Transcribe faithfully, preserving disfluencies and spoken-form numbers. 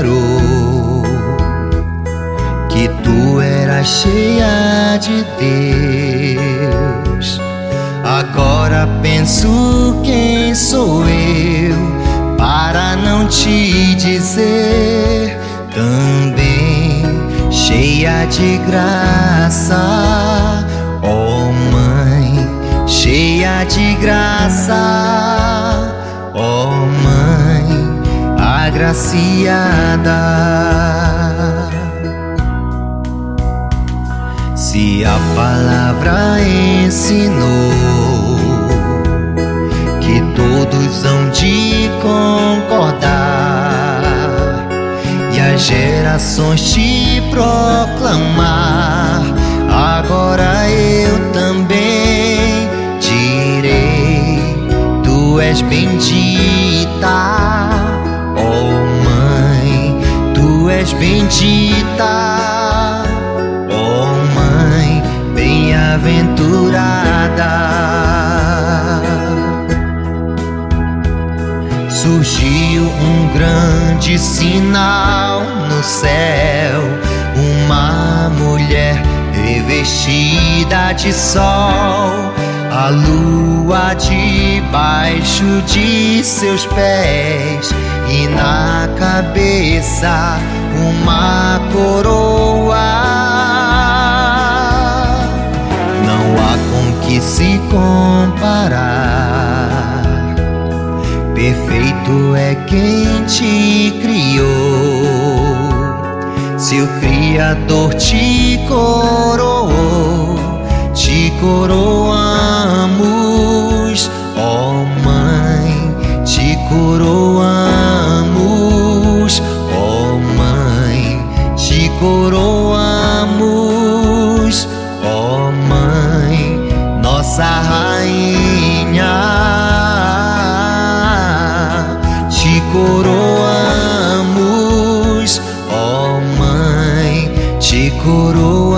declarou que tu eras cheia de Deus. Agora penso, quem sou eu para não te dizer também cheia de graça, ó Mãe, cheia de graça, ó Mãe agraciada. Se a palavra ensinou que todos hão de concordar e as gerações te proclamar, agora eu também direi: tu és bendita, ó Mãe, tu és bendita, ó Mãe bem-aventurada. Surgiu um grande sinal no céu, uma mulher revestida de sol, a lua debaixo de seus pés e na cabeça uma coroa. Não há com que se comparar, perfeito é quem te criou. Se o Criador te coroou, te coroamos, ó Mãe, te coroamos, ó Mãe, te coroamos, ó Mãe, nossa rainha. Te coroamos, ó Mãe, te coroamos.